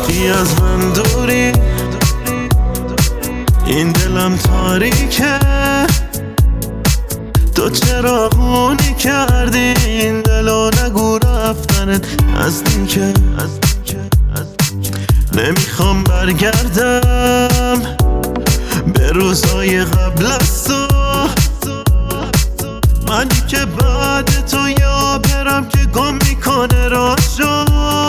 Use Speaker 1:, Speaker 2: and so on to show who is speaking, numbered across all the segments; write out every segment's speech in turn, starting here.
Speaker 1: رفتی از من دوری، این دلم تاریکه، تو چراغونی کردی این دلو، نگو رفتنت نزدیکه. نمیخوام برگردم به روزای قبل از تو، منی که بعد تو یا برم که گم میکنه راشو.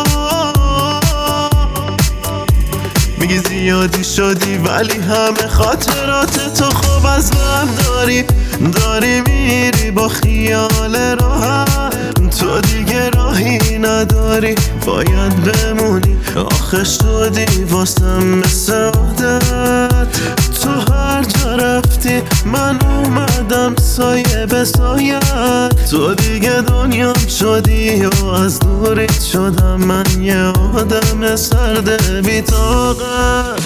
Speaker 1: میگی زیادی شدی ولی همه خاطرات تو خوب از من داری میری با خیال راحت، تو دیگه راهی نداری باید بمونی، آخه شدی واسم مثل عادت. تو هر جا رفتی من اومدم سایه به سایت، تو دیگه دنیام شدی و از دوریت شدم من یه آدم سرد بی طاقت.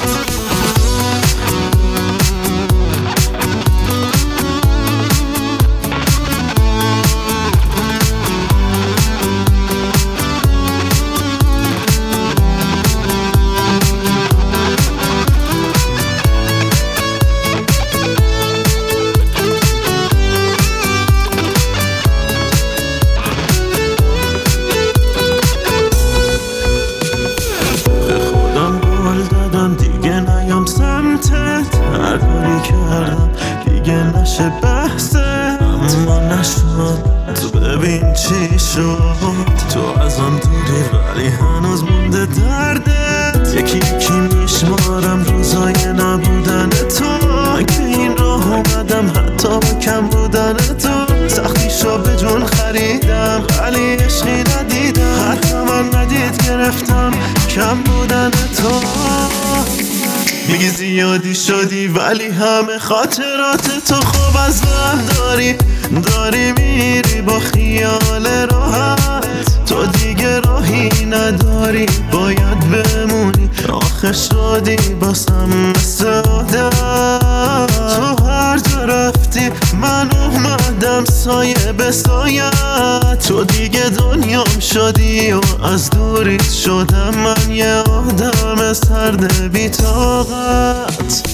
Speaker 1: دیگه نیام سمتت، هر کاری کردم دیگه نشه بحثت، اما نشد. تو ببین چی شد، تو ازم دوری ولی هنوز مونده دردت، یکی یکی میشمارم روزای نبودن تو، من که این راه اومدم حتی با کم بودن تو، سختی شو به جون خریدم ولی عشقی ندیدم، حتی من ندید گرفتم کم بودن تو. میگی زیادی شدی ولی همه خاطرات تو خوب از من داری میری با خیال راحت، تو دیگه راهی نداری باید بمونی، آخه شدی باسم مثل عادت. تو هر جا رفتی من اومدم سایه به سایت، تو دیگه دنیام شدی و از دوریت شدم من یه آدم سرد بی طاقت.